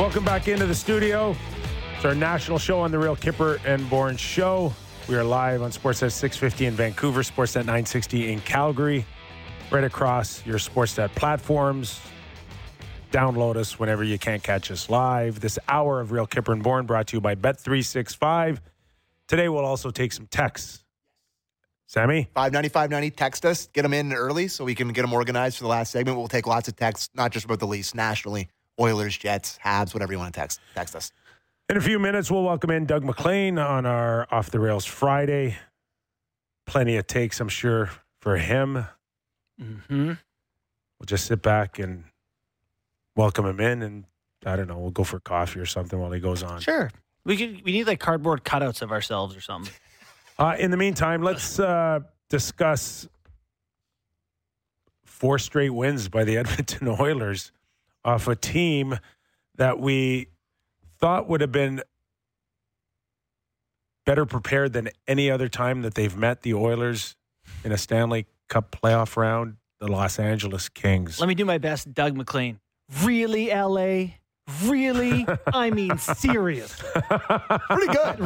Welcome back into the studio. It's our national show on the Real Kipper and Bourne Show. We are live on Sportsnet 650 in Vancouver, Sportsnet 960 in Calgary, right across your Sportsnet platforms. Download us whenever you can't catch us live. This hour of Real Kipper and Bourne brought to you by Bet365. Today we'll also take some texts. Sammy? 590-590, text us. Get them in early so we can get them organized for the last segment. We'll take lots of texts, not just about the Leafs, nationally. Oilers, Jets, Habs, whatever you want to text us. In a few minutes, we'll welcome in Doug MacLean on our Off the Rails Friday. Plenty of takes, I'm sure, for him. Mm-hmm. We'll just sit back and welcome him in, and I don't know, we'll go for coffee or something while he goes on. Sure. We need like cardboard cutouts of ourselves or something. In the meantime, let's discuss 4 straight wins by the Edmonton Oilers off a team that we thought would have been better prepared than any other time that they've met the Oilers in a Stanley Cup playoff round, the Los Angeles Kings. Let me do my best, Doug MacLean. Really, LA? Really? I mean, serious. Pretty good.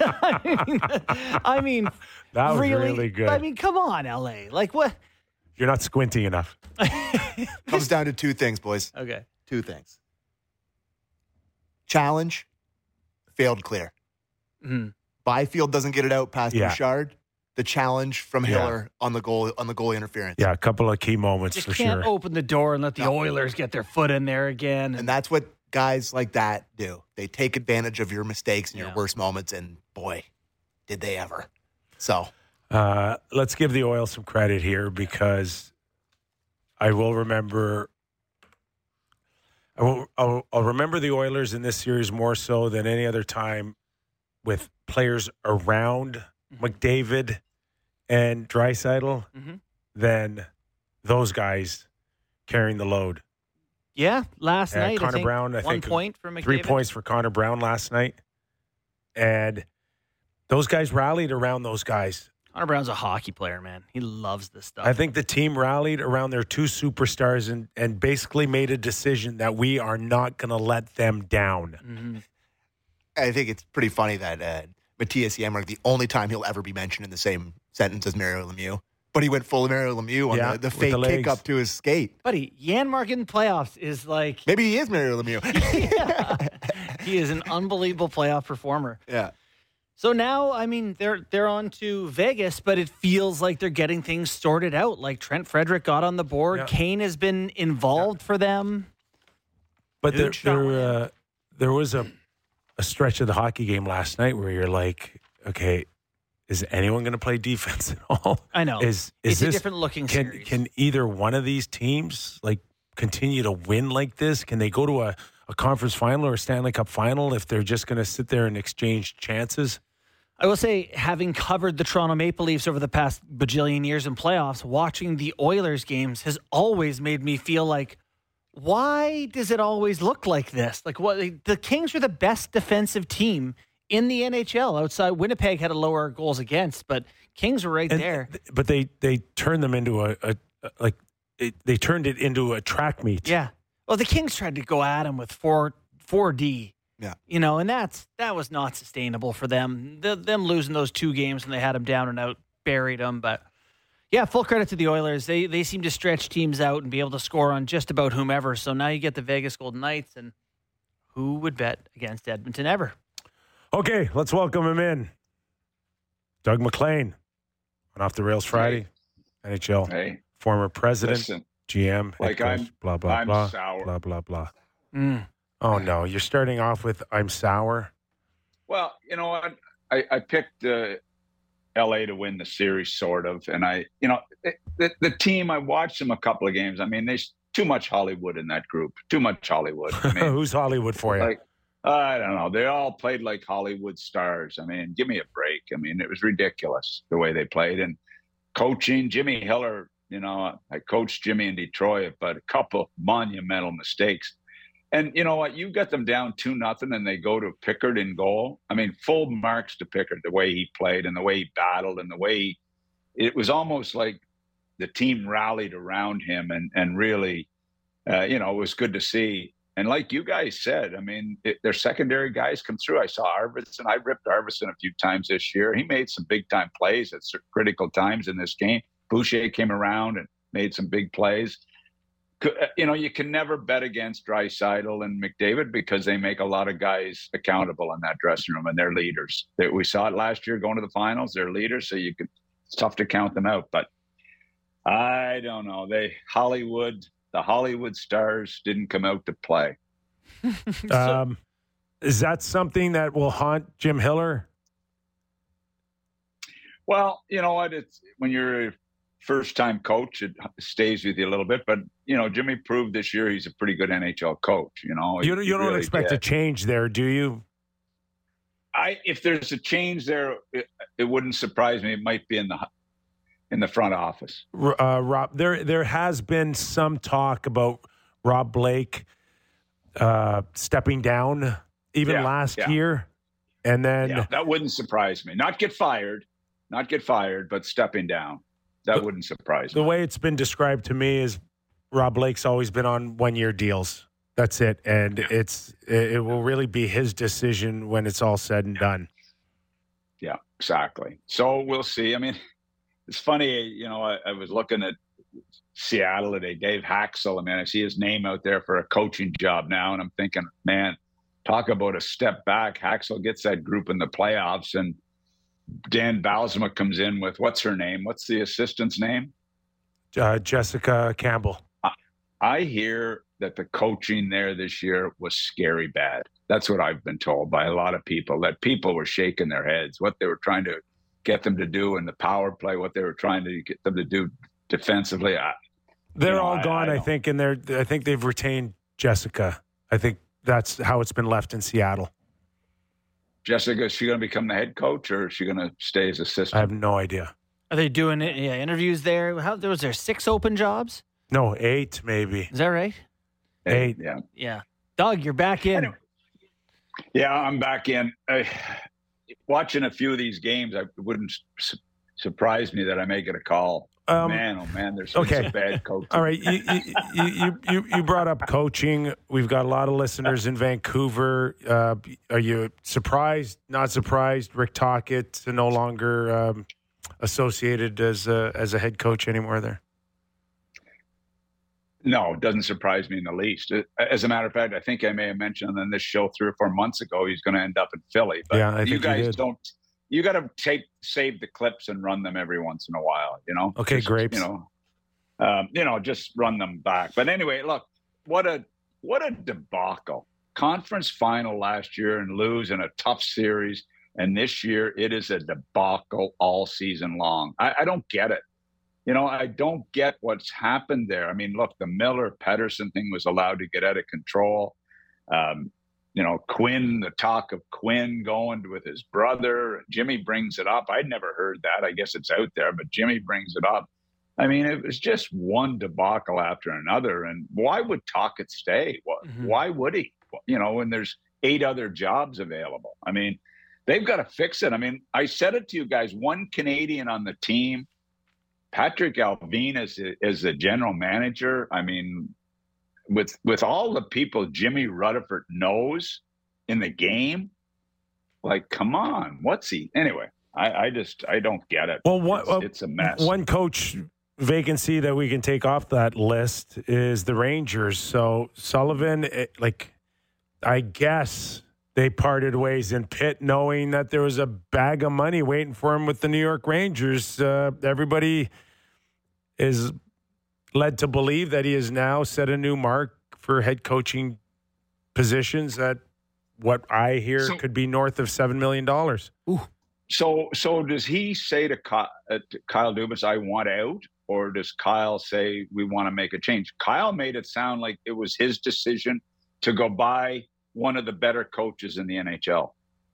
I mean, That was really good. I mean, come on, LA. Like, what? You're not squinting enough. Comes down to 2 things, boys. Okay. 2 things. Challenge, failed clear. Mm. Byfield doesn't get it out past Yeah. Bouchard. The challenge from Hiller on the goal interference. Yeah, a couple of key moments Just for can't sure. open the door and let the Oilers get their foot in there again. And that's what guys like that do. They take advantage of your mistakes and your Yeah. worst moments, and boy, did they ever. So, Let's give the Oil some credit here because I will remember. I'll remember the Oilers in this series more so than any other time with players around McDavid and Draisaitl than those guys carrying the load. Yeah, last night, Connor I think Brown, I 1 think point for McDavid. 3 points for Connor Brown last night. And those guys rallied around those guys. Connor Brown's a hockey player, man. He loves this stuff. I think the team rallied around their 2 superstars and basically made a decision that we are not going to let them down. Mm-hmm. I think it's pretty funny that Matthias Janmark, the only time he'll ever be mentioned in the same sentence as Mario Lemieux, but he went full Mario Lemieux on the with fake the kick legs. up to his skate. Buddy, Janmark in the playoffs is like... Maybe he is Mario Lemieux. Yeah. He is an unbelievable playoff performer. Yeah. So now, I mean, they're on to Vegas, but it feels like they're getting things sorted out. Like Trent Frederick got on the board. Yeah. Kane has been involved for them. But Huge there was a stretch of the hockey game last night where you're like, okay, is anyone going to play defense at all? I know. Is it's this a different looking series. Can either one of these teams like continue to win like this? Can they go to a conference final or a Stanley Cup final if they're just going to sit there and exchange chances? I will say, having covered the Toronto Maple Leafs over the past bajillion years in playoffs, watching the Oilers games has always made me feel like, why does it always look like this? Like, what the Kings are the best defensive team in the NHL. Outside Winnipeg had a lower goals against, but Kings were right there. But they turned them into they turned it into a track meet. Yeah. Well, the Kings tried to go at him with 4D. Yeah. You know, and that was not sustainable for them. Them losing those 2 games when they had them down and out buried them. But, yeah, full credit to the Oilers. They seem to stretch teams out and be able to score on just about whomever. So now you get the Vegas Golden Knights, and who would bet against Edmonton ever? Okay, let's welcome him in. Doug MacLean on Off the Rails Friday, NHL. Hey, Former president, listen, GM, head like coach, blah, blah, I'm blah, sour. blah, blah, blah. Mm. Oh, no. You're starting off with I'm sour. Well, you know what? I picked LA to win the series, sort of. And the team, I watched them a couple of games. I mean, there's too much Hollywood in that group. Too much Hollywood. I mean, Who's Hollywood for you? like, I don't know. They all played like Hollywood stars. I mean, give me a break. I mean, it was ridiculous the way they played. And coaching, Jimmy Hiller, I coached Jimmy in Detroit, but a couple monumental mistakes. And you know what? You got them down 2-0 and they go to Pickard in goal. I mean, full marks to Pickard, the way he played and the way he battled and the way it was almost like the team rallied around him and really, it was good to see. And like you guys said, I mean, their secondary guys come through. I saw Arvidsson. I ripped Arvidsson a few times this year. He made some big-time plays at critical times in this game. Boucher came around and made some big plays. You know, you can never bet against Draisaitl and McDavid because they make a lot of guys accountable in that dressing room, and they're leaders. We saw it last year going to the finals. They're leaders, so it's tough to count them out. But I don't know. The Hollywood stars didn't come out to play. Is that something that will haunt Jim Hiller? Well, you know what? It's when you're a first-time coach, it stays with you a little bit. But, you know, Jimmy proved this year he's a pretty good NHL coach. You know, you don't really expect a change there, do you? If there's a change there, it wouldn't surprise me. It might be in the front office. Rob, there has been some talk about Rob Blake stepping down even last year. And then that wouldn't surprise me. Not get fired, but stepping down. That wouldn't surprise me. The way it's been described to me is Rob Blake's always been on one-year deals. That's it. And it will really be his decision when it's all said and done. Yeah, exactly. So we'll see. I mean, it's funny, you know, I was looking at Seattle today, Dave Haxel. I mean, I see his name out there for a coaching job now, and I'm thinking, man, talk about a step back. Haxel gets that group in the playoffs, and Dan Bylsma comes in with, what's her name? What's the assistant's name? Jessica Campbell. I hear that the coaching there this year was scary bad. That's what I've been told by a lot of people, that people were shaking their heads, what they were trying to get them to do in the power play, what they were trying to get them to do defensively. They're all gone, I think, and I think they've retained Jessica. I think that's how it's been left in Seattle. Jessica, is she going to become the head coach, or is she going to stay as assistant? I have no idea. Are they doing interviews there? Was there 6 open jobs? No, 8 maybe. Is that right? 8. Yeah. Doug, you're back in. Anyway, yeah, I'm back in. Watching a few of these games, it wouldn't surprise me that I may get a call. Man, there's some bad coaching. All right, you brought up coaching. We've got a lot of listeners in Vancouver. Are you surprised, not surprised, Rick Tocchet no longer associated as a head coach anymore there? No, it doesn't surprise me in the least. As a matter of fact, I think I may have mentioned on this show 3 or 4 months ago he's going to end up in Philly. But I think you guys don't. You got to save the clips and run them every once in a while. You know. Okay, great. Just run them back. But anyway, look, what a debacle! Conference final last year and lose in a tough series, and this year it is a debacle all season long. I don't get it. You know, I don't get what's happened there. I mean, look, the Miller-Pettersson thing was allowed to get out of control. Quinn, the talk of Quinn going with his brother. Jimmy brings it up. I'd never heard that. I guess it's out there, but Jimmy brings it up. I mean, it was just one debacle after another. And why would Tocchet stay? Why would he? You know, when there's 8 other jobs available. I mean, they've got to fix it. I mean, I said it to you guys, one Canadian on the team, Patrick Allvin is the general manager. I mean, with all the people Jimmy Rutherford knows in the game, like, come on, what's he? Anyway, I don't get it. Well, it's a mess. One coach vacancy that we can take off that list is the Rangers. So Sullivan, I guess they parted ways in Pitt knowing that there was a bag of money waiting for him with the New York Rangers. Everybody is led to believe that he has now set a new mark for head coaching positions at what I hear could be north of $7 million. Ooh. So does he say to Kyle Dubas, I want out? Or does Kyle say, we want to make a change? Kyle made it sound like it was his decision to go buy one of the better coaches in the NHL.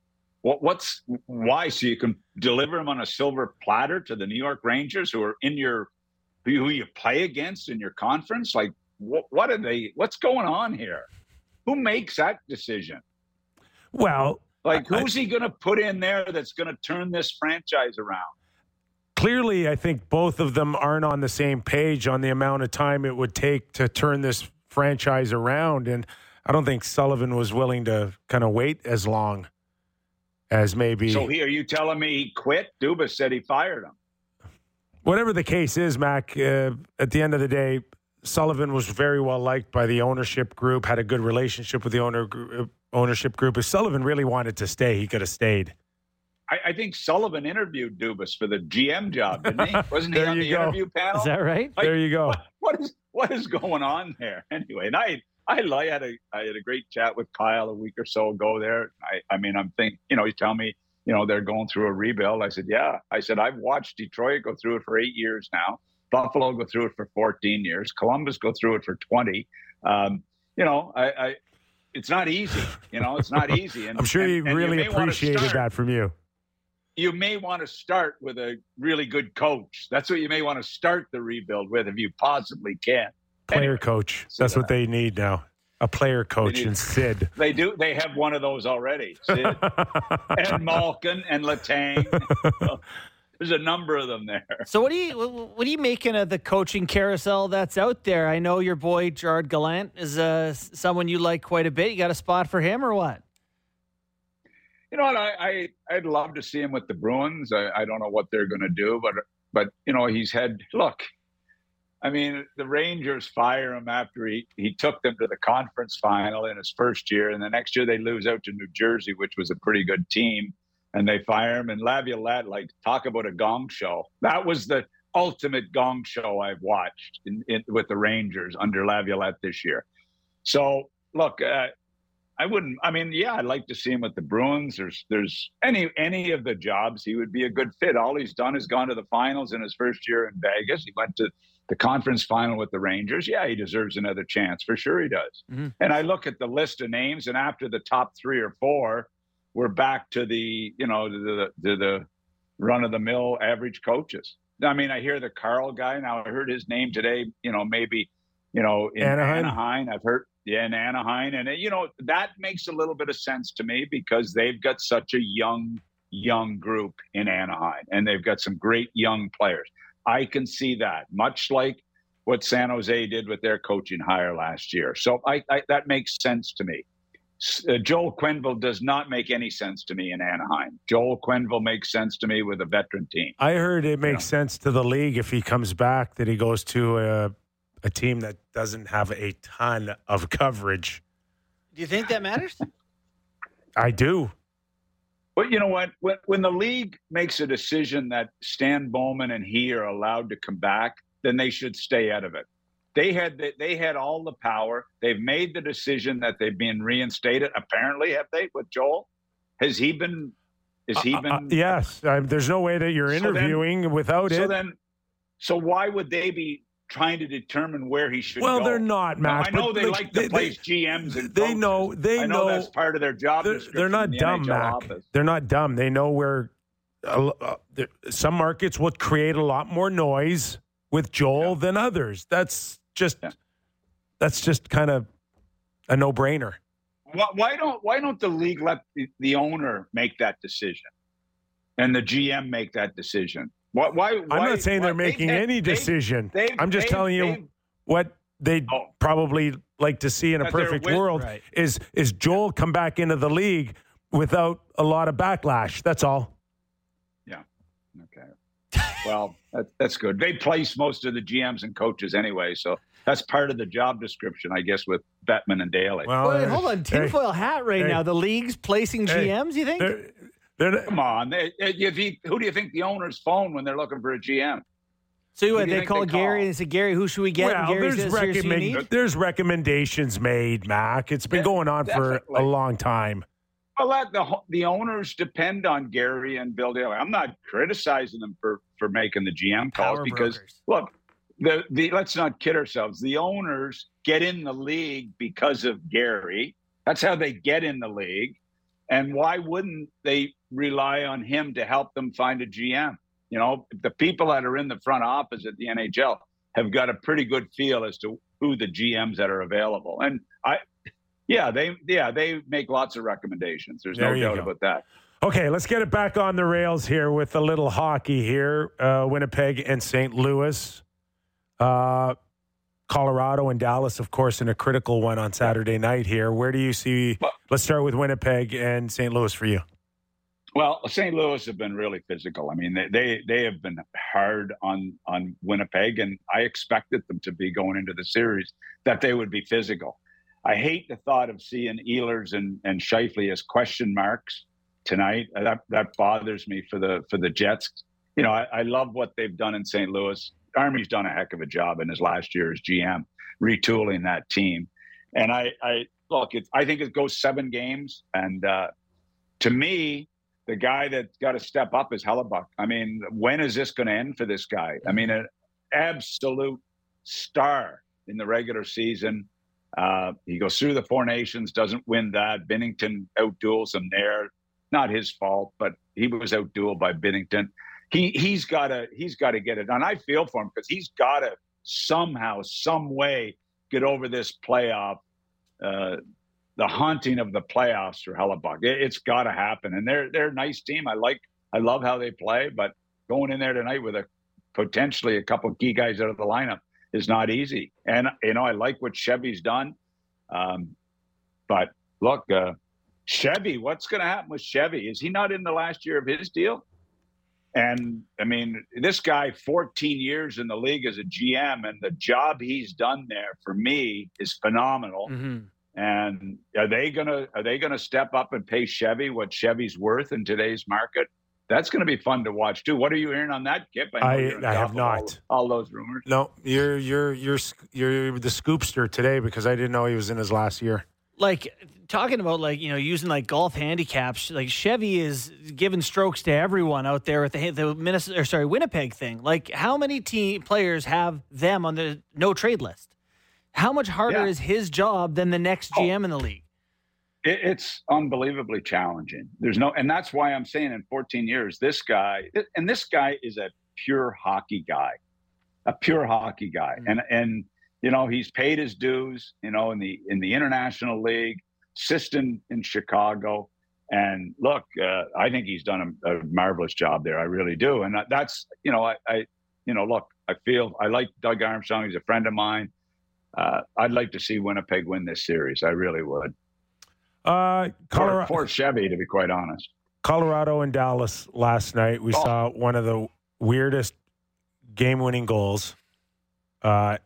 Why? So you can deliver him on a silver platter to the New York Rangers who are who you play against in your conference? Like, what's going on here? Who makes that decision? Well, who's he going to put in there that's going to turn this franchise around? Clearly, I think both of them aren't on the same page on the amount of time it would take to turn this franchise around. And I don't think Sullivan was willing to kind of wait as long as maybe. So are you telling me he quit? Dubas said he fired him. Whatever the case is, Mac, at the end of the day, Sullivan was very well liked by the ownership group, had a good relationship with the ownership group. If Sullivan really wanted to stay, he could have stayed. I think Sullivan interviewed Dubas for the GM job, didn't he? Wasn't he on the interview panel? Is that right? Like, there you go. What is going on there? Anyway, and I had a great chat with Kyle a week or so ago there. I'm thinking, he's telling me, they're going through a rebuild. I said, yeah. I said, I've watched Detroit go through it for 8 years now. Buffalo go through it for 14 years. Columbus go through it for 20. It's not easy. It's not easy. And I'm sure he really appreciated that from you. You may want to start with a really good coach. That's what you may want to start the rebuild with if you possibly can. Player coach. That's what they need now. A player coach in Sid. They do. They have one of those already. Sid and Malkin and Letang. There's a number of them there. So what are you making of the coaching carousel that's out there? I know your boy Gerard Gallant is someone you like quite a bit. You got a spot for him or what? You know what? I'd love to see him with the Bruins. I don't know what they're going to do, but he's had look. I mean, the Rangers fire him after he took them to the conference final in his first year, and the next year they lose out to New Jersey, which was a pretty good team, and they fire him. And Laviolette, talk about a gong show. That was the ultimate gong show I've watched with the Rangers under Laviolette this year. So look. I'd like to see him with the Bruins. There's any of the jobs, he would be a good fit. All he's done is gone to the finals in his first year in Vegas. He went to the conference final with the Rangers. Yeah, he deserves another chance. For sure he does. Mm-hmm. And I look at the list of names, and after the top 3 or 4, we're back to the run-of-the-mill average coaches. I mean, I hear the Carl guy. Now, I heard his name today, maybe, in Anaheim. I've heard. Yeah, in Anaheim. And, that makes a little bit of sense to me because they've got such a young group in Anaheim, and they've got some great young players. I can see that, much like what San Jose did with their coaching hire last year. So that makes sense to me. Joel Quenneville does not make any sense to me in Anaheim. Joel Quenneville makes sense to me with a veteran team. I heard it makes sense to the league if he comes back, that he goes to a team that doesn't have a ton of coverage. Do you think that matters? I do. But you know what? When the league makes a decision that Stan Bowman and he are allowed to come back, then they should stay out of it. They had all the power. They've made the decision that they've been reinstated. Apparently, have they with Joel? Has he been? Is he been? Yes. There's no way that you're interviewing without it. So why would they be trying to determine where he should go? Well, they're not, Matt. I know they like to place GMs and they know. I know that's part of their job description. They're not dumb, Mac. They're not dumb. They know where some markets would create a lot more noise with Joel than others. That's just kind of a no-brainer. Why don't the league let the owner make that decision and the GM make that decision? Why I'm not saying they're making any decision. I'm just telling you what they'd probably like to see in a perfect world is Joel come back into the league without a lot of backlash. That's all. Yeah. Okay. Well, that's good. They place most of the GMs and coaches anyway, so that's part of the job description, I guess, with Bettman and Daly. Well, wait, hold on. Tinfoil hat now. The league's placing GMs, you think? Come on. Who do you think the owners phone when they're looking for a GM? So they call Gary and they say, Gary, who should we get? Well, there's recommendations made, Mac. It's been going on for a long time. Well, the owners depend on Gary and Bill Daly. I'm not criticizing them for making the GM calls because, look, let's not kid ourselves. The owners get in the league because of Gary. That's how they get in the league. And why wouldn't they rely on him to help them find a GM? The people that are in the front office at the NHL have got a pretty good feel as to who the GMs that are available. And they make lots of recommendations. There's no doubt about that. Okay, let's get it back on the rails here with a little hockey here. Winnipeg and St. Louis. Colorado and Dallas, of course, in a critical one on Saturday night here. Where do you see? Let's start with Winnipeg and St. Louis for you. Well, St. Louis have been really physical. I mean, they have been hard on Winnipeg, and I expected them to be going into the series that they would be physical. I hate the thought of seeing Ehlers and Scheifele as question marks tonight. That bothers me for the Jets. You know, I love what they've done in St. Louis. Army's done a heck of a job in his last year as GM, retooling that team. And I think it goes 7 games, and to me, the guy that's got to step up is Hellebuyck. I mean, when is this going to end for this guy? I mean, an absolute star in the regular season. He goes through the Four Nations, doesn't win that. Binnington outduels him there. Not his fault, but he was outdueled by Binnington. He's got to get it done. I feel for him because he's got to somehow, some way get over this playoff. The haunting of the playoffs for Hellebuyck. It's got to happen. And they're a nice team. I love how they play, but going in there tonight with potentially a couple of key guys out of the lineup is not easy. And, you know, I like what Chevy's done. But look, Chevy, what's going to happen with Chevy? Is he not in the last year of his deal? And, I mean, this guy, 14 years in the league as a GM, and the job he's done there for me is phenomenal. Mm-hmm. And are they gonna step up and pay Chevy what Chevy's worth in today's market? That's going to be fun to watch too. What are you hearing on that, Kip? I have not all those rumors. No, you're the scoopster today because I didn't know he was in his last year. Like talking about using like golf handicaps, like Chevy is giving strokes to everyone out there with the Winnipeg thing. Like how many players have them on the no trade list? How much harder is his job than the next GM in the league? It's unbelievably challenging. And that's why I'm saying in 14 years, this guy is a pure hockey guy. Mm-hmm. And you know, he's paid his dues, you know, in the International League, assistant in Chicago. And look, I think he's done a marvelous job there. I really do. And that's, you know, I like Doug Armstrong. He's a friend of mine. I'd like to see Winnipeg win this series. I really would. For Chevy, to be quite honest. Colorado and Dallas last night. We saw one of the weirdest game-winning goals. It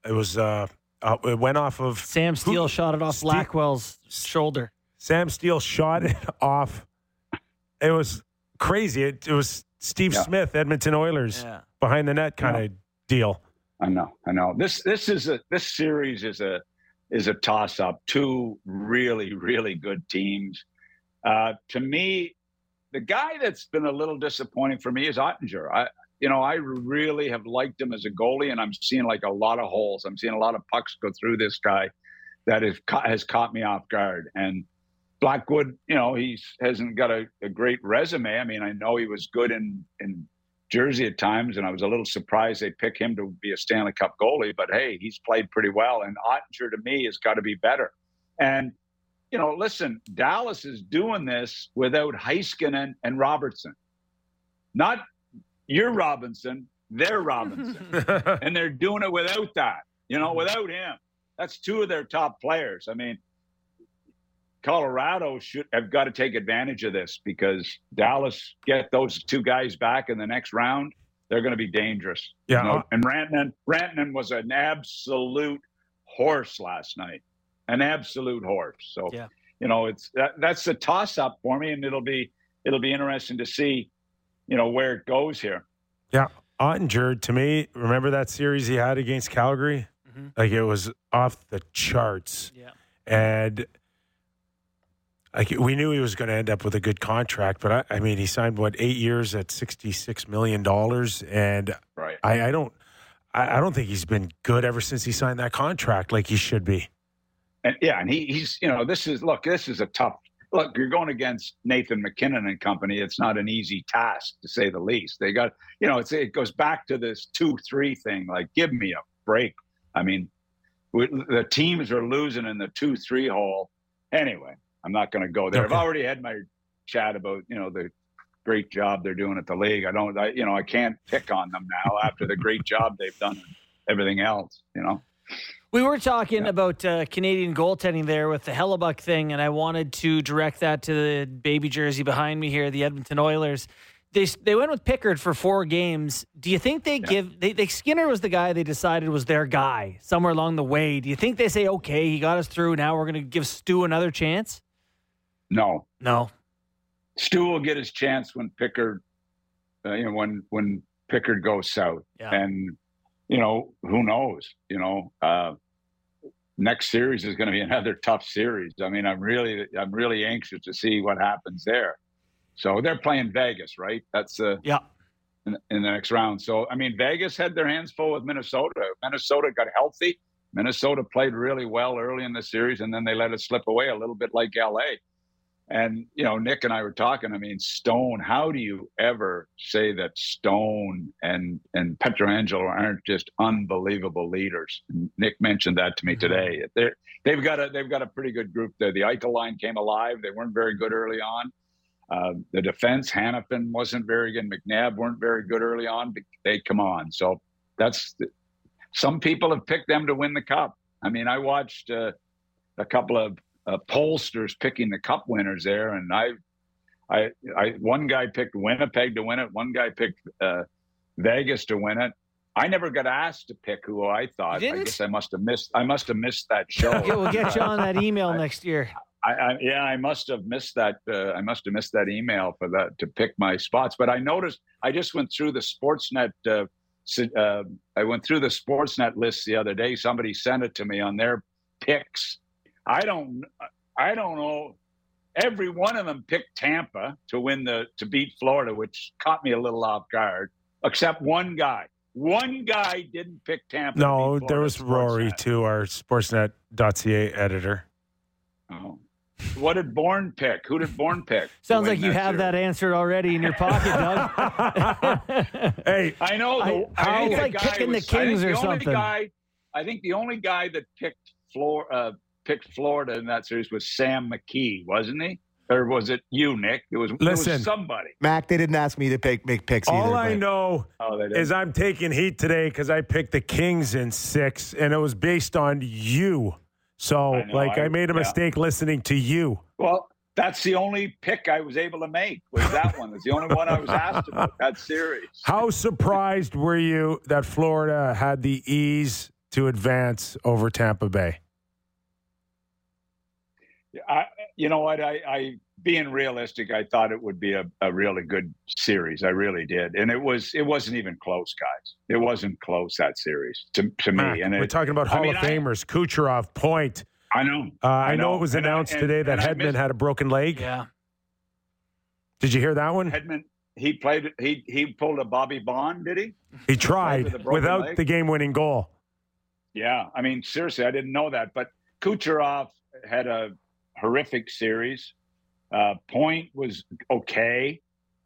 went off of Sam Steele. Shot it off Blackwell's shoulder. Sam Steele shot it off. It was crazy. It was Steve Smith, Edmonton Oilers, behind the net kind of deal. I know. This series is a toss-up. 2 really, really good teams. To me, the guy that's been a little disappointing for me is Ottinger. I really have liked him as a goalie, and I'm seeing like a lot of holes. I'm seeing a lot of pucks go through this guy that has caught me off guard. And Blackwood, you know, he hasn't got a great resume. I mean, I know he was good in Jersey at times, and I was a little surprised they picked him to be a Stanley Cup goalie, but hey, he's played pretty well, and Ottinger to me has got to be better. And, you know, listen, Dallas is doing this without Heiskanen and Robertson. Not your Robinson, their Robinson. And they're doing it without that, you know, without him. That's 2 of their top players. I mean, Colorado should have got to take advantage of this because Dallas get those 2 guys back in the next round. They're going to be dangerous. Yeah. You know? And Rantanen was an absolute horse last night, an absolute horse. So, you know, that's the toss up for me. And it'll be interesting to see, you know, where it goes here. Yeah. Ottinger, to me, remember that series he had against Calgary? Mm-hmm. Like it was off the charts. Yeah. And we knew he was going to end up with a good contract, but I mean, he signed 8 years at $66 million, and right. I don't think he's been good ever since he signed that contract like he should be. And he's you know, this is a tough look. You're going against Nathan McKinnon and company. It's not an easy task to say the least. They got, you know, it goes back to this 2-3 thing. Like, give me a break. I mean, the teams are losing in the 2-3 hole anyway. I'm not going to go there. Okay. I've already had my chat about, you know, the great job they're doing at the league. I can't pick on them now after the great job they've done and everything else, you know. We were talking about Canadian goaltending there with the Hellebuck thing, and I wanted to direct that to the baby jersey behind me here, the Edmonton Oilers. They went with Pickard for 4 games. Do you think they Skinner was the guy they decided was their guy somewhere along the way? Do you think they say, okay, he got us through, now we're going to give Stu another chance? No. Stu will get his chance when Pickard, when Pickard goes south. Yeah. And, who knows? Next series is going to be another tough series. I mean, I'm really anxious to see what happens there. So they're playing Vegas, right? That's in the next round. So, I mean, Vegas had their hands full with Minnesota. Minnesota got healthy. Minnesota played really well early in the series, and then they let it slip away a little bit like LA. And, Nick and I were talking, I mean, Stone, how do you ever say that Stone and Pietrangelo aren't just unbelievable leaders? And Nick mentioned that to me today. They've got a pretty good group there. The Eichel line came alive. They weren't very good early on. The defense, Hannafin wasn't very good. McNabb weren't very good early on, but they come on. So some people have picked them to win the cup. I mean, I watched a couple of pollsters picking the cup winners there, and I one guy picked Winnipeg to win it. One guy picked Vegas to win it. I never got asked to pick who I thought. I guess I must have missed that show. Yeah, we'll get you on that email next year. I must have missed that. I must have missed that email for that to pick my spots. But I noticed I just went through the Sportsnet. I went through the Sportsnet list the other day. Somebody sent it to me on their picks. I don't know. Every one of them picked Tampa to beat Florida, which caught me a little off guard. Except one guy. One guy didn't pick Tampa. No, there was Rory too, our Sportsnet.ca editor. Oh. What did Bourne pick? Who did Bourne pick? Sounds like you have that answered already in your pocket, Doug. Hey, I know. It's like picking the Kings or something. I think the only guy that picked Florida in that series was Sam McKee, wasn't he? Or was it you, Nick? It was somebody. Mac, they didn't ask me to make picks either. All I know is I'm taking heat today because I picked the Kings in 6, and it was based on you. So, I made a mistake listening to you. Well, that's the only pick I was able to make, was that one. It's the only one I was asked about that series. How surprised were you that Florida had the ease to advance over Tampa Bay? You know what? I being realistic, I thought it would be a really good series. I really did, and it wasn't even close, guys. It wasn't close, that series to me. And we're talking about Hall of Famers, Kucherov, Point. I know. I know it was announced today that Hedman had a broken leg. Yeah. Did you hear that one? Hedman, he pulled a Bobby Bond, did he? He tried without the game-winning goal. Yeah, I mean, seriously, I didn't know that. But Kucherov had a horrific series. Point was okay.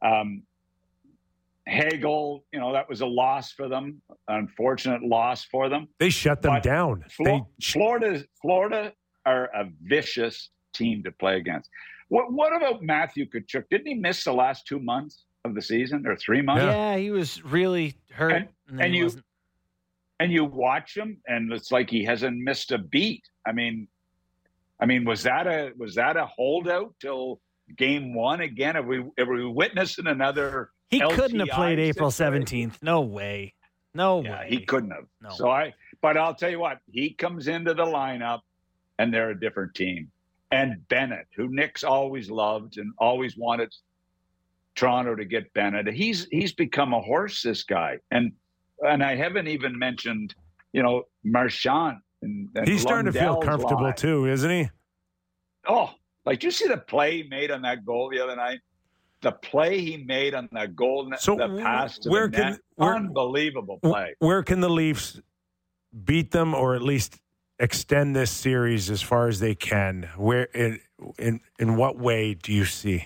Hagel, that was a loss for them. Unfortunate loss for them. They shut them down. Florida are a vicious team to play against. What about Matthew Tkachuk? Didn't he miss the last 2 months of the season or 3 months? Yeah, he was really hurt. And you watch him, and it's like he hasn't missed a beat. I mean, was that a holdout till game 1 again? Are we witnessing another? He LTI couldn't have played April 17th. No way. No way. He couldn't have. No. But I'll tell you what, he comes into the lineup, and they're a different team. And Bennett, who Nick's always loved and always wanted Toronto to get Bennett, he's become a horse. This guy, and I haven't even mentioned, Marchand. And he's starting to feel comfortable too, isn't he? Oh, did you see the play he made on that goal the other night? The play he made on that goal, the pass to the net, unbelievable play. Where can the Leafs beat them, or at least extend this series as far as they can? Where in what way do you see?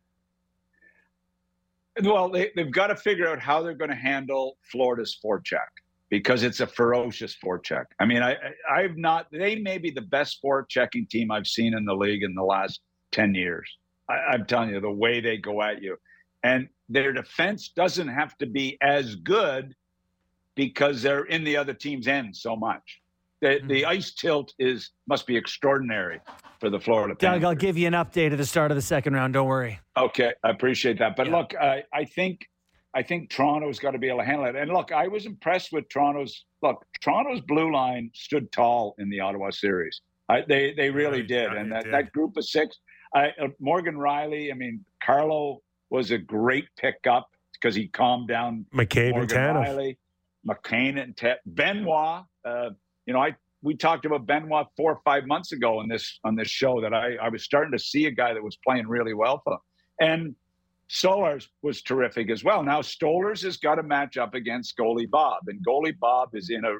Well, they've got to figure out how they're going to handle Florida's forecheck, because it's a ferocious forecheck. I mean, they may be the best forechecking team I've seen in the league in the last 10 years. I'm telling you, the way they go at you. And their defense doesn't have to be as good because they're in the other team's end so much. The ice tilt must be extraordinary for the Florida Panthers. Doug, I'll give you an update at the start of the second round. Don't worry. Okay, I appreciate that. But look, I think Toronto's got to be able to handle it. And look, I was impressed with Toronto's blue line stood tall in the Ottawa series. They really did. And that group of six, Morgan Riley, Carlo was a great pickup because he calmed down McCabe and Tanev. Riley, McCain and Benoit. We talked about Benoit 4 or 5 months ago on this show that I was starting to see a guy that was playing really well for them. And Stolarz was terrific as well. Now Stolarz has got to match up against goalie Bob, and goalie Bob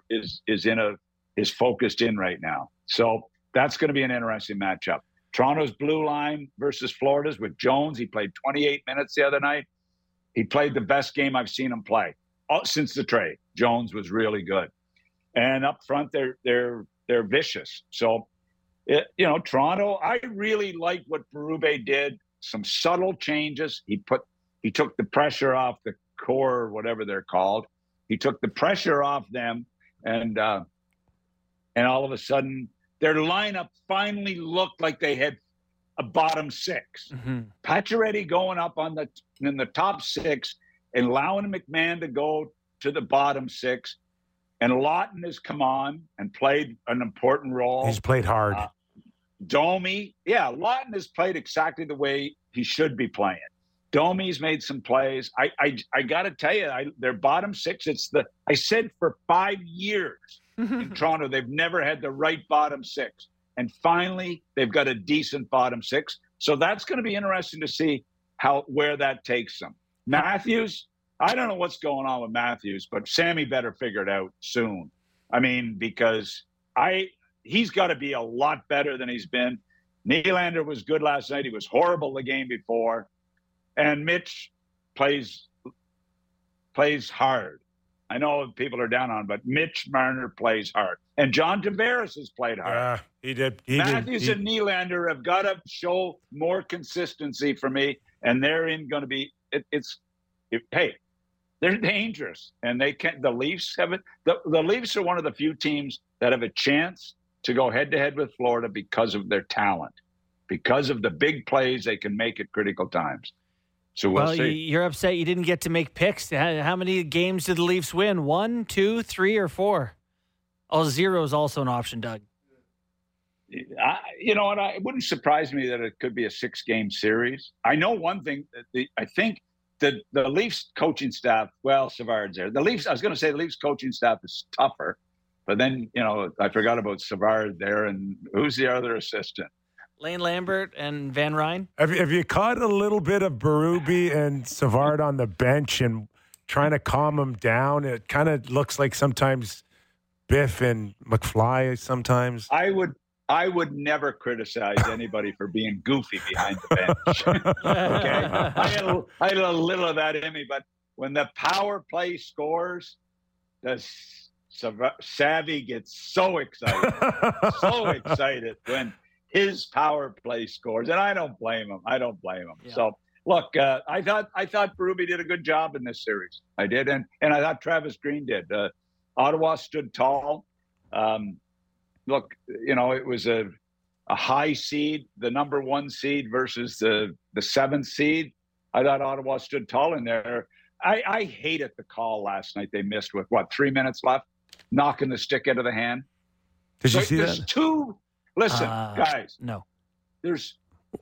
is focused in right now. So that's going to be an interesting matchup. Toronto's blue line versus Florida's with Jones. He played 28 minutes the other night. He played the best game I've seen him play since the trade. Jones was really good. And up front, they're vicious. So, Toronto, I really like what Berube did. Some subtle changes. He took the pressure off the core, or whatever they're called. He took the pressure off them, and all of a sudden, their lineup finally looked like they had a bottom six. Mm-hmm. Pacioretty going up in the top six, and allowing McMahon to go to the bottom six. And Lawton has come on and played an important role. He's played hard. Domi, Lawton has played exactly the way he should be playing. Domi's made some plays. I got to tell you, their bottom six. I said for 5 years in Toronto they've never had the right bottom six, and finally they've got a decent bottom six. So that's going to be interesting to see where that takes them. Matthews. I don't know what's going on with Matthews, but Sammy better figure it out soon. Because he's got to be a lot better than he's been. Nylander was good last night. He was horrible the game before. And Mitch plays hard. I know people are down on him, but Mitch Marner plays hard. And John Tavares has played hard. He did. Matthews and Nylander have got to show more consistency for me, and they're going to be hey, they're dangerous, and they can't. The Leafs have it. The Leafs are one of the few teams that have a chance to go head-to-head with Florida because of their talent, because of the big plays they can make at critical times. So we'll see. You're upset you didn't get to make picks. How many games did the Leafs win? 1, 2, 3, or 4? 0 is also an option, Doug. You know what? It wouldn't surprise me that it could be a 6-game series. I know one thing. I think the Leafs coaching staff, Savard's there. I was going to say the Leafs coaching staff is tougher, but then, I forgot about Savard there. And who's the other assistant? Lane Lambert and Van Ryn. Have you caught a little bit of Berube and Savard on the bench and trying to calm them down? It kind of looks like sometimes Biff and McFly sometimes. I would never criticize anybody for being goofy behind the bench. Okay, I had a little of that in me, but when the power play scores, the Savvy gets so excited when his power play scores, and I don't blame him. Yeah. So look, I thought Berube did a good job in this series. I did, and I thought Travis Green did. Ottawa stood tall. Look, it was a high seed, the number 1 seed versus the 7th seed. I thought Ottawa stood tall in there. I hated the call last night they missed with, 3 minutes left, knocking the stick out of the hand. Did you see that? Listen, guys. No. There's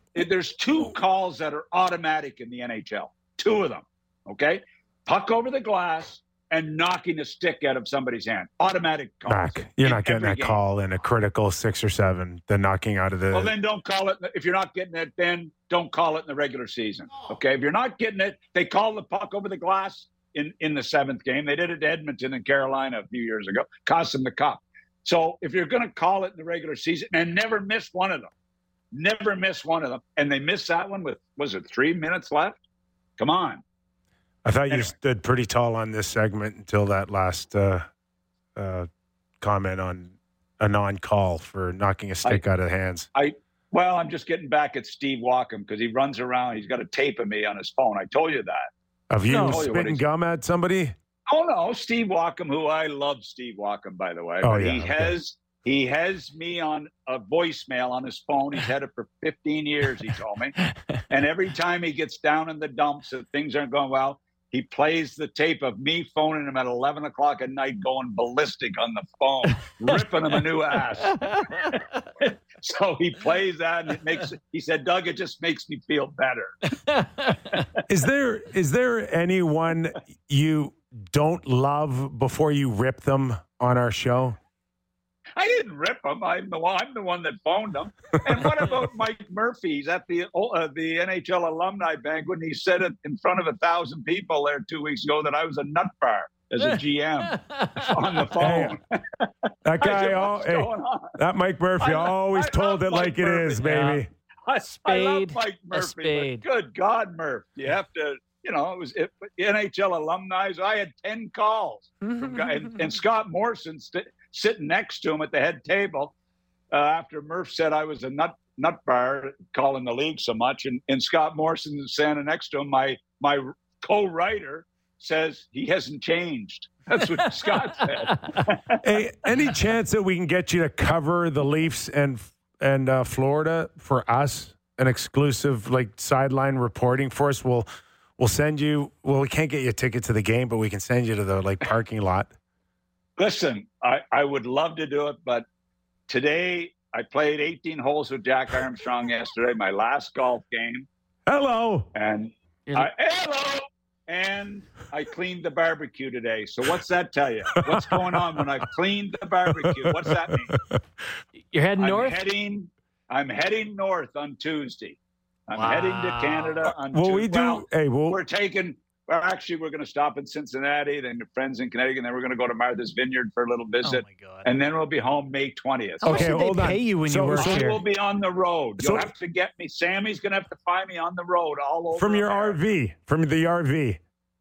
2 calls that are automatic in the NHL. 2 of them, okay? Puck over the glass and knocking a stick out of somebody's hand. Automatic calls. Back. You're not getting that call in a critical 6 or 7. The knocking out of the... Well, then don't call it. If you're not getting it, then don't call it in the regular season. Okay? If you're not getting it, they call the puck over the glass in the 7th game. They did it to Edmonton and Carolina a few years ago. Cost them the cup. So if you're going to call it in the regular season and never miss one of them, and they missed that one with, was it 3 minutes left? Come on. I thought you stood pretty tall on this segment until that last comment on a non-call for knocking a stick out of hands. I'm just getting back at Steve Walkham because he runs around. He's got a tape of me on his phone. I told you that. Have you spitting gum at somebody? Oh, no. Steve Walkham, who I love Steve Walkham, by the way. Oh, but yeah, he has He has me on a voicemail on his phone. He's had it for 15 years, he told me. And every time he gets down in the dumps and things aren't going well, he plays the tape of me phoning him at 11 o'clock at night, going ballistic on the phone, ripping him a new ass. So he plays that, and he said, Doug, it just makes me feel better. Is there anyone you don't love before you rip them on our show? I didn't rip him. I'm the one that phoned him. And what about Mike Murphy? He's at the NHL alumni banquet, and he said it in front of 1,000 people there 2 weeks ago that I was a nut bar as a GM on the phone. Hey, that guy, going on? That Mike Murphy always told it like it is, baby. I love Mike Murphy, but good God, Murph, you have to. It was NHL alumni. So I had 10 calls from guys, and Scott Morrison sitting next to him at the head table after Murph said I was a nut bar calling the league so much, and Scott Morrison standing next to him. My co-writer says he hasn't changed. That's what Scott said. Hey, any chance that we can get you to cover the Leafs and Florida for us, an exclusive sideline reporting for us? We'll send you. Well, we can't get you a ticket to the game, but we can send you to the parking lot. Listen, I would love to do it, but today I played 18 holes with Jack Armstrong yesterday, my last golf game. Hello. And hello. And I cleaned the barbecue today. So what's that tell you? What's going on when I've cleaned the barbecue? What's that mean? You're heading north? I'm heading north on Tuesday. I'm heading to Canada on Tuesday. We're going to stop in Cincinnati, then friends in Connecticut, and then we're going to go to Martha's Vineyard for a little visit. Oh, my God. And then we'll be home May 20th. How much did they pay you when you worked here? I will be on the road. You'll have to get me. Sammy's going to have to find me on the road all over. From your RV. From the RV.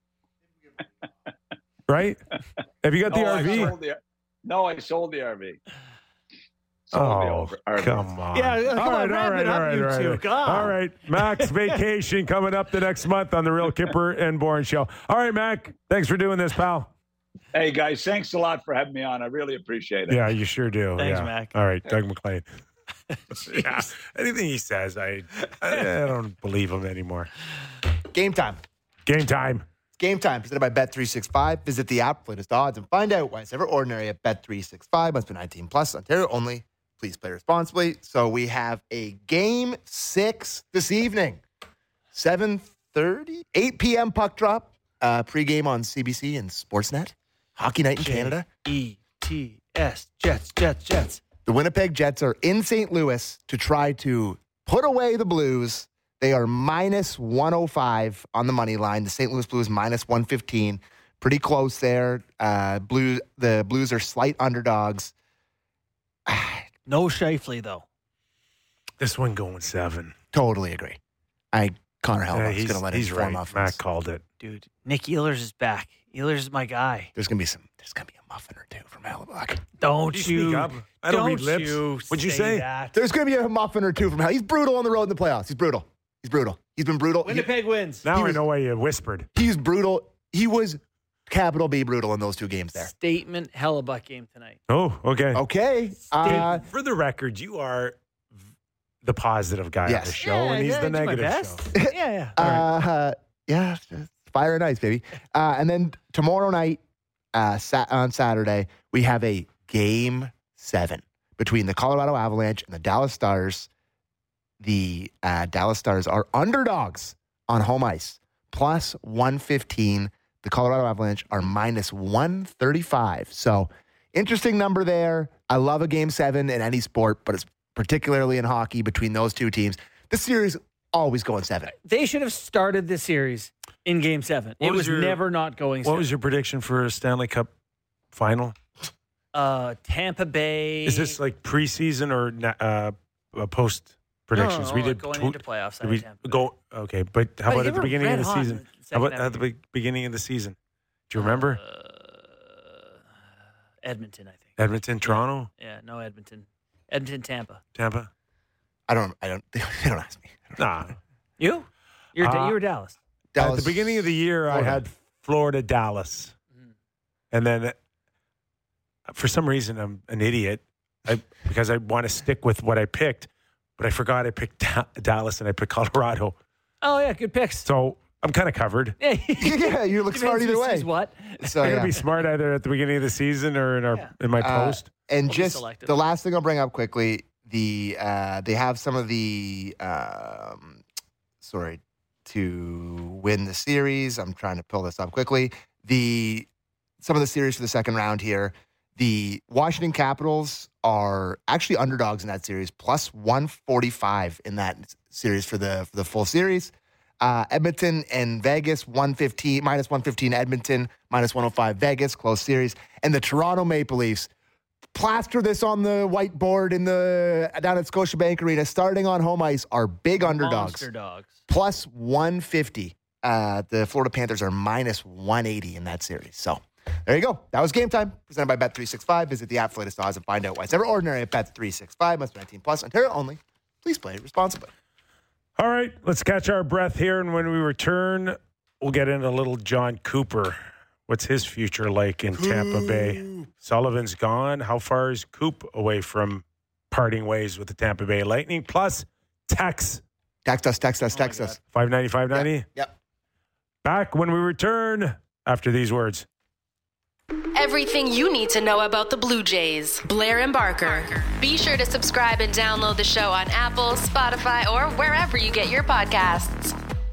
Right? Have you got the RV? I sold the RV. Come on. Yeah, come on, wrap it up, you two. God. All right, Mac's vacation coming up the next month on the Real Kipper and Bourne Show. All right, Mac, thanks for doing this, pal. Hey, guys, thanks a lot for having me on. I really appreciate it. Yeah, you sure do. Thanks, Mac. All right, Doug McLean. Yeah, anything he says, I don't believe him anymore. Game time. Game time. Game time, presented by Bet365. Visit the app for latest odds and find out why it's ever ordinary at Bet365. Must be 19 plus, Ontario only. Please play responsibly. So we have a Game 6 this evening. 7:30, 8 p.m. puck drop. Pre-game on CBC and Sportsnet. Hockey night in Canada. ETS, Jets. The Winnipeg Jets are in St. Louis to try to put away the Blues. They are minus 105 on the money line. The St. Louis Blues minus 115. Pretty close there. The Blues are slight underdogs. No Scheifele, though. This one going 7. Totally agree. Connor Hellman's going to let his form off. Matt called it. Dude, Nick Ehlers is back. Ehlers is my guy. There's going to be a muffin or two from Hellebuck. Don't you? Speak up? I don't read lips. What'd you say? That. There's going to be a muffin or two from Hell. He's brutal on the road in the playoffs. He's brutal. He's been brutal. Winnipeg wins. Now I know why you whispered. He's brutal. He was capital B brutal in those two games there. Statement Hellebuck game tonight. Oh, okay. Okay. For the record, you are the positive guy on the show, and he's the negative show. Yeah. All right. Yeah. Fire and ice, baby. And then tomorrow night, on Saturday, we have a Game 7 between the Colorado Avalanche and the Dallas Stars. The Dallas Stars are underdogs on home ice, plus 115. The Colorado Avalanche are minus 135. So, interesting number there. I love a Game 7 in any sport, but it's particularly in hockey between those two teams. This series always going 7. They should have started the series in Game 7. It was never not going 7. What was your prediction for a Stanley Cup final? Tampa Bay. Is this like preseason or post predictions? No, we did going into playoffs. Did we go okay, but how about at the beginning of the season? How about at the beginning of the season? Do you remember? Edmonton, I think. Edmonton, Toronto? Yeah, no Edmonton. Edmonton, Tampa. Tampa? I don't. They don't ask me. Nah. You? You were Dallas. Dallas. At the beginning of the year, I had Florida, Dallas. And then for some reason, I'm an idiot. because I want to stick with what I picked, but I forgot I picked Dallas and I picked Colorado. Oh, yeah, good picks. So I'm kind of covered. Yeah, you look smart either way. What? So, I'm going to be smart either at the beginning of the season or in my post. And We'll be just selective. the last thing I'll bring up quickly, they have some of the to win the series. I'm trying to pull this up quickly. Some of the series for the second round here. The Washington Capitals are actually underdogs in that series, plus 145 in that series for the full series. Edmonton and Vegas, minus 115 Edmonton, minus 105 Vegas, close series. And the Toronto Maple Leafs, plaster this on the whiteboard down at Scotiabank Arena, starting on home ice, are big underdogs. Monster dogs. Plus 150. The Florida Panthers are minus 180 in that series. So there you go. That was Game Time, presented by Bet365. Visit the app for latest odds and find out why it's never ordinary at Bet365. Must be 19 plus. Ontario only. Please play responsibly. All right, let's catch our breath here. And when we return, we'll get into a little John Cooper. What's his future like in Tampa Bay? Sullivan's gone. How far is Coop away from parting ways with the Tampa Bay Lightning? Plus, text. Text us. 590. Yep. Back when we return after these words. Everything you need to know about the Blue Jays. Blair and Barker. Be sure to subscribe and download the show on Apple, Spotify, or wherever you get your podcasts.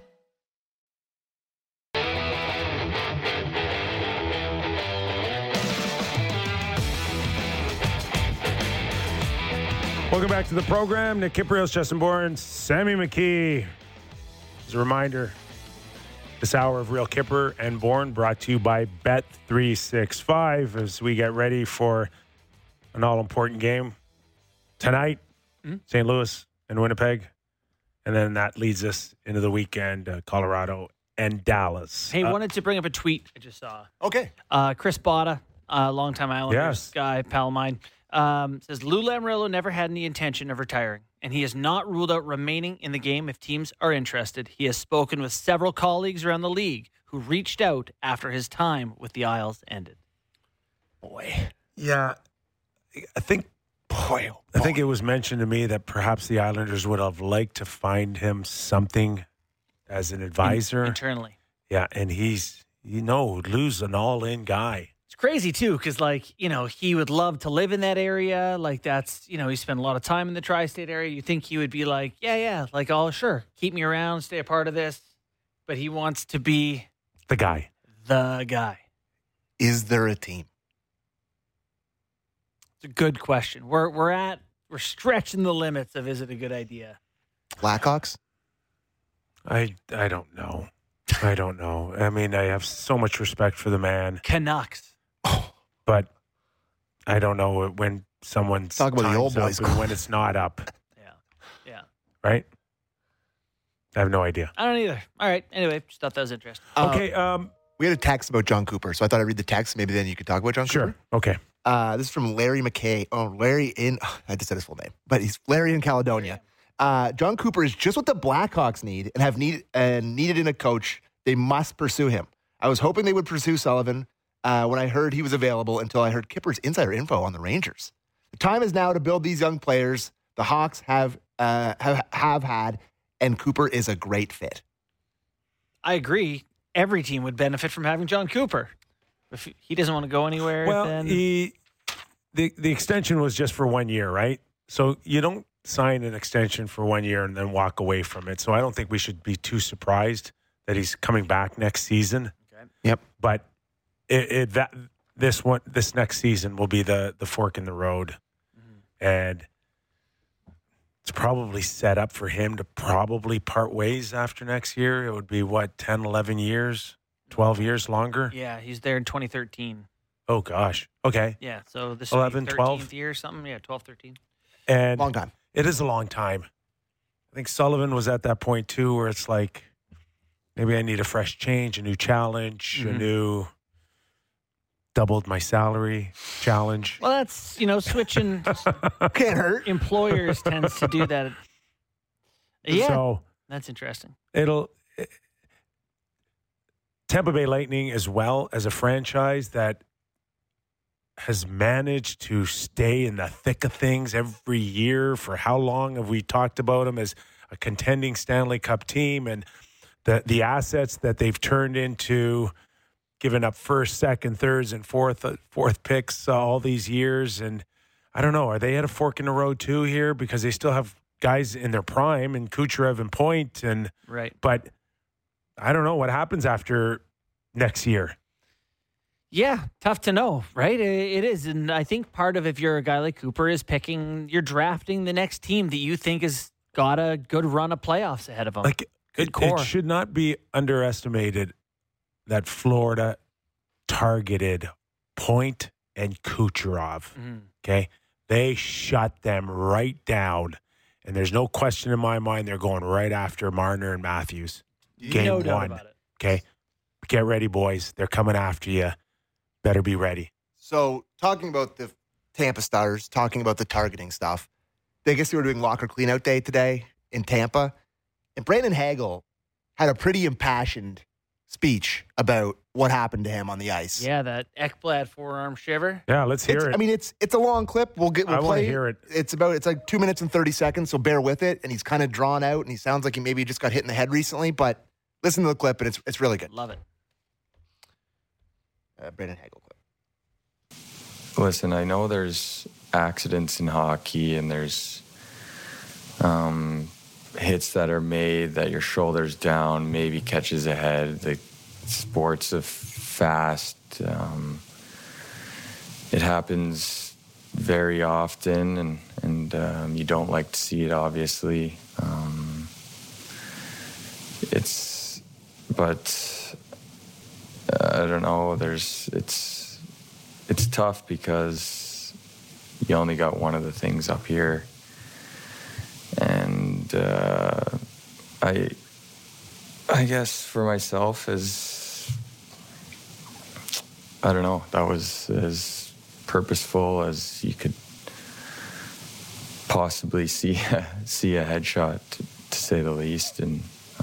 Welcome back to the program. Nick Kiprios, Justin Bourne, Sammy McKee. As a reminder, this hour of Real Kipper and Bourne brought to you by Bet365 as we get ready for an all-important game tonight, St. Louis and Winnipeg. And then that leads us into the weekend, Colorado and Dallas. Hey, wanted to bring up a tweet I just saw. Okay. Chris Botta, longtime Islanders guy, pal of mine, says Lou Lamoriello never had any intention of retiring, and he has not ruled out remaining in the game if teams are interested. He has spoken with several colleagues around the league who reached out after his time with the Isles ended. Boy. Yeah, I think it was mentioned to me that perhaps the Islanders would have liked to find him something as an advisor. Internally. Yeah, and Lou's an all-in guy. It's crazy, too, because, he would love to live in that area. He spent a lot of time in the tri-state area. You think he would be like, oh, sure, keep me around, stay a part of this. But he wants to be the guy. Is there a team? It's a good question. We're stretching the limits of is it a good idea? Blackhawks? I don't know. I mean, I have so much respect for the man. Canucks. But I don't know when someone's talk about the old boys and when it's not up. Yeah. Right? I have no idea. I don't either. All right. Anyway, just thought that was interesting. Okay. We had a text about John Cooper, so I thought I'd read the text. Maybe then you could talk about John Sure. Cooper. Okay. This is from Larry McKay. I just said his full name, but he's Larry in Caledonia. John Cooper is just what the Blackhawks need and have needed in a coach. They must pursue him. I was hoping they would pursue Sullivan when I heard he was available until I heard Kipper's insider info on the Rangers. The time is now to build these young players. The Hawks have had, and Cooper is a great fit. I agree. Every team would benefit from having John Cooper. If he doesn't want to go anywhere, Well, then the extension was just for 1 year, right? So you don't sign an extension for 1 year and then walk away from it. So I don't think we should be too surprised that he's coming back next season. Okay. Yep. But this next season will be the fork in the road, and it's probably set up for him to probably part ways after next year. It would be 10, 11 years, 12 years longer. Yeah, he's there in 2013. Oh gosh. Okay. Yeah, so this 11, is 13th 12? year or something. Yeah, 12, 13. And Long time. it is a long time. I think Sullivan was at that point too, where it's like, maybe I need a fresh change, a new challenge, a new doubled my salary challenge. Well, that's, switching Can't hurt. employers tends to do that. Yeah, So that's interesting. Tampa Bay Lightning as well as a franchise that has managed to stay in the thick of things every year. For how long have we talked about them as a contending Stanley Cup team, and the assets that they've turned into, giving up first, second, thirds, and fourth picks all these years. And I don't know, are they at a fork in the road too here, because they still have guys in their prime and Kucherov and Point, and right. But I don't know what happens after next year. Yeah, tough to know, right? It is. And I think part of, if you're a guy like Cooper, is you're drafting the next team that you think has got a good run of playoffs ahead of them. Like, good core. It should not be underestimated that Florida targeted Point and Kucherov. Okay? They shut them right down. And there's no question in my mind they're going right after Marner and Matthews. Game no doubt one. about it. Okay? Get ready, boys. They're coming after you. Better be ready. So, talking about the Tampa Stars, talking about the targeting stuff, I guess they were doing locker cleanout day today in Tampa, and Brandon Hagel had a pretty impassioned speech about what happened to him on the ice. Yeah, that Ekblad forearm shiver. Yeah, let's hear it. I mean, it's a long clip. We'll I want to hear it. It's like 2 minutes and 30 seconds, so bear with it. And he's kind of drawn out, and he sounds like he maybe just got hit in the head recently. But listen to the clip, and it's really good. Love it. Brandon Hagel clip. Listen, I know there's accidents in hockey, and there's hits that are made that your shoulder's down, maybe catches a head. The sports of fast. It happens very often, and you don't like to see it, obviously. But I don't know. It's tough because you only got one of the things up here, and I guess for myself, I don't know, that was as purposeful as you could possibly see a headshot, to say the least. And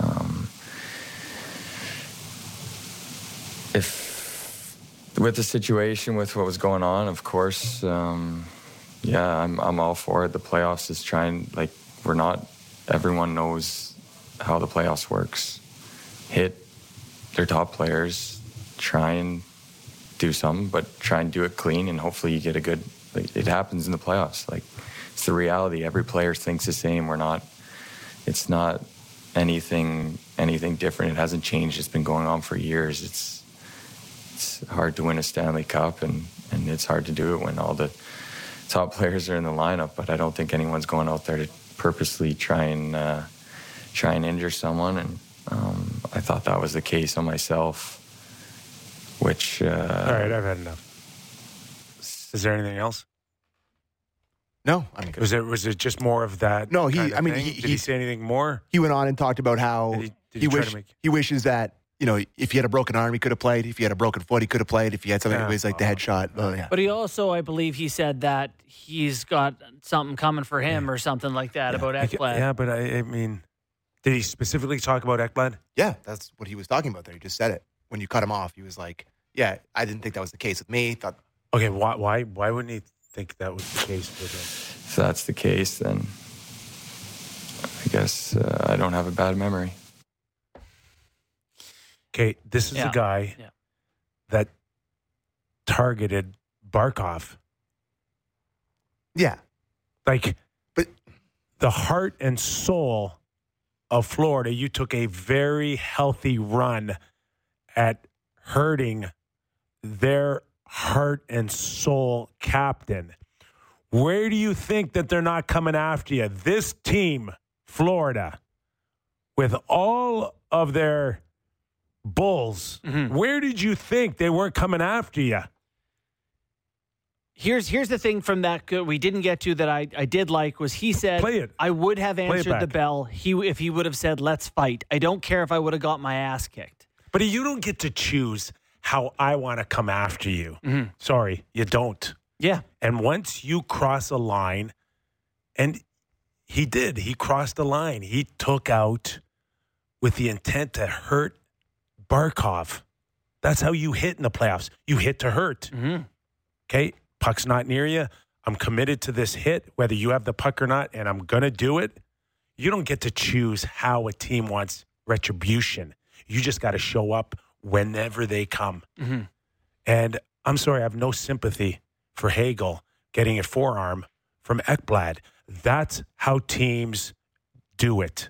if with the situation, with what was going on, of course, I'm all for it. The playoffs is everyone knows how the playoffs works. Hit their top players, try and do something, but try and do it clean, and hopefully you get a good. It happens in the playoffs. It's the reality. Every player thinks the same. It's not anything different. It hasn't changed. It's been going on for years. It's hard to win a Stanley Cup, and it's hard to do it when all the top players are in the lineup. But I don't think anyone's going out there to purposely try and injure someone. And I thought that was the case on myself. Which all right, I've had enough. Is there anything else? No, I mean, was it just more of that? No, did he he say anything more? He went on and talked about how Did he wishes that, if he had a broken arm, he could have played. If he had a broken foot, he could have played. If he had something that was like the headshot. Yeah. But he also, I believe he said that he's got something coming for him or something like that about Ekblad. Yeah, but I mean, did he specifically talk about Ekblad? Yeah, that's what he was talking about there. He just said it. When you cut him off, he was like, yeah, I didn't think that was the case with me. Okay, why wouldn't he think that was the case with him? If that's the case, then I guess I don't have a bad memory. Okay, this is a guy that targeted Barkov. Yeah. But the heart and soul of Florida, you took a very healthy run at hurting their heart and soul captain. Where do you think that they're not coming after you? This team, Florida, with all of their bulls, where did you think they weren't coming after you? Here's the thing from that we didn't get to that I did like was he said, Play it. I would have answered the back. bell if he would have said, let's fight. I don't care if I would have got my ass kicked. But you don't get to choose how I want to come after you. Sorry, you don't. Yeah. And once you cross a line, and he did, he crossed the line. He took out with the intent to hurt Barkov. That's how you hit in the playoffs. You hit to hurt. Okay, puck's not near you. I'm committed to this hit, whether you have the puck or not, and I'm going to do it. You don't get to choose how a team wants retribution. You just got to show up whenever they come. Mm-hmm. And I'm sorry, I have no sympathy for Hagel getting a forearm from Ekblad. That's how teams do it.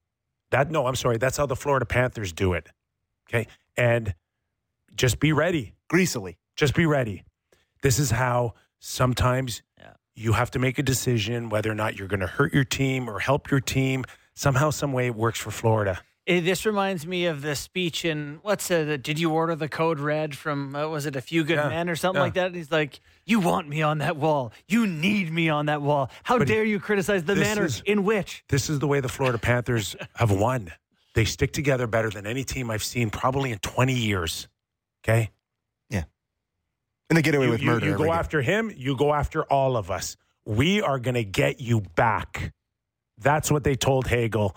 That's how the Florida Panthers do it. Okay? And just be ready. Greasily. Just be ready. This is how sometimes you have to make a decision whether or not you're going to hurt your team or help your team. Somehow, some way it works for Florida. This reminds me of the speech in, did you order the code red from, was it A Few Good Men or something like that? And he's like, you want me on that wall. You need me on that wall. How dare you criticize the manner in which? This is the way the Florida Panthers have won. They stick together better than any team I've seen probably in 20 years. Okay? Yeah. And they get away with murder. You go after him, you go after all of us. We are going to get you back. That's what they told Hagel.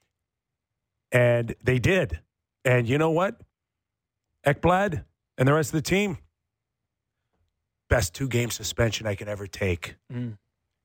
And they did. And you know what? Ekblad and the rest of the team, best 2-game suspension I can ever take. Mm.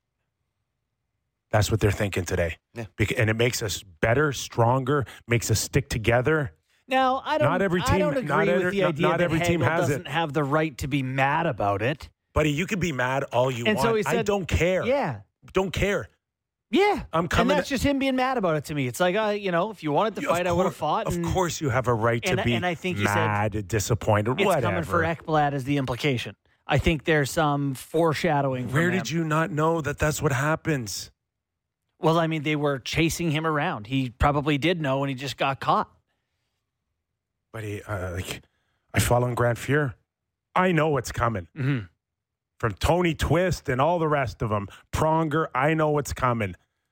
That's what they're thinking today. Yeah. And it makes us better, stronger, makes us stick together. Now, I don't agree with the idea that Hagel doesn't have the right to be mad about it. Buddy, you can be mad all you want. So he said, I don't care. Yeah. Don't care. Yeah. I'm coming. And that's just him being mad about it to me. It's like, if you wanted to fight, I would have fought. Of course you have a right to be I think mad, disappointed, it's whatever. Coming for Ekblad is the implication. I think there's some foreshadowing. Where did you not know that that's what happens? Well, I mean, they were chasing him around. He probably did know, and he just got caught. But I follow in Grand Fear. I know what's coming. Mm-hmm. From Tony Twist and all the rest of them. Pronger, I know what's coming.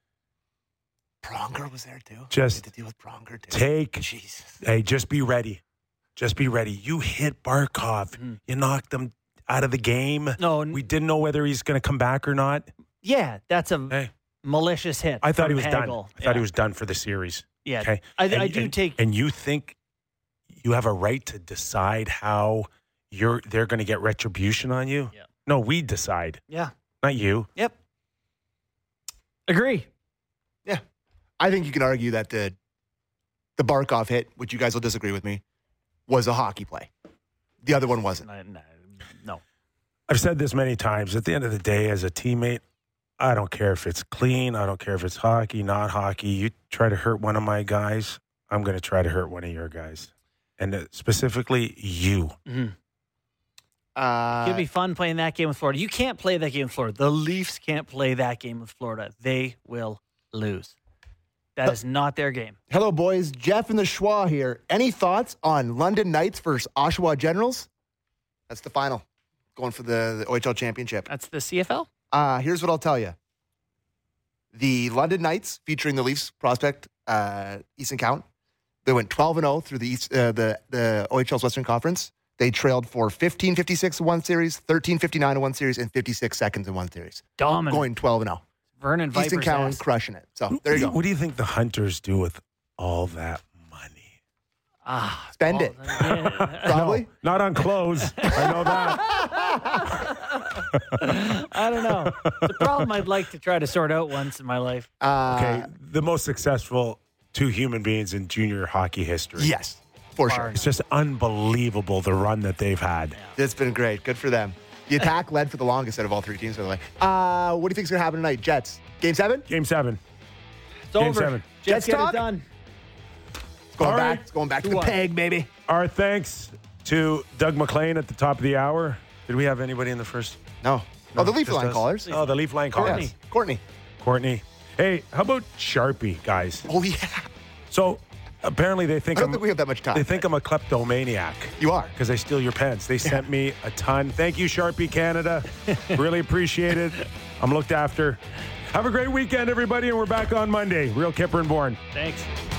Pronger was there too? Just to deal with Pronger too. Just be ready. Just be ready. You hit Barkov. Mm-hmm. You knocked him out of the game. No. We didn't know whether he's going to come back or not. Yeah, that's a malicious hit. I thought he was Hagel. done. I thought he was done for the series. Yeah. Okay. And you think you have a right to decide how they're going to get retribution on you? Yeah. No, we decide. Yeah. Not you. Yep. Agree. Yeah. I think you can argue that the Barkov hit, which you guys will disagree with me, was a hockey play. The other one wasn't. No. I've said this many times. At the end of the day, as a teammate, I don't care if it's clean. I don't care if it's hockey, not hockey. You try to hurt one of my guys, I'm going to try to hurt one of your guys. And specifically you. Mm-hmm. It'd be fun playing that game with Florida. You can't play that game with Florida. The Leafs can't play that game with Florida. They will lose. That is not their game. Hello, boys. Jeff and the Schwa here. Any thoughts on London Knights versus Oshawa Generals? That's the final. Going for the OHL championship. That's the CFL? Here's what I'll tell you. The London Knights, featuring the Leafs prospect, Easton Count, they went 12-0 through the OHL's Western Conference. They trailed for 15-56 in one series, 13-59 in one series, and 56 seconds in one series. Dominant. Going 12-0. Vernon Vipers. Easton Cowan crushing it. So there you go. What do you think the Hunters do with all that money? Spend it. Yeah. Probably. No, not on clothes. I know that. I don't know. It's a problem I'd like to try to sort out once in my life. Okay, the most successful two human beings in junior hockey history. Yes, for sure. It's just unbelievable the run that they've had. Yeah. It's been great. Good for them. The attack led for the longest out of all three teams, by the way. What do you think's going to happen tonight? Jets. Game 7? Game 7. It's Game over. 7. Jets get talk? it done. It's going All back. right. It's going back to the peg, baby. Our thanks to Doug McLean at the top of the hour. Did we have anybody in the first? No. The Leaf line callers. Oh, the Leaf line callers. Yes. Courtney. Hey, how about Sharpie, guys? Oh, yeah. So apparently they think I don't think we have that much time. They think I'm a kleptomaniac. You are. Because I steal your pens. They sent me a ton. Thank you, Sharpie Canada. Really appreciate it. I'm looked after. Have a great weekend, everybody, and we're back on Monday. Real Kipper and Bourne. Thanks.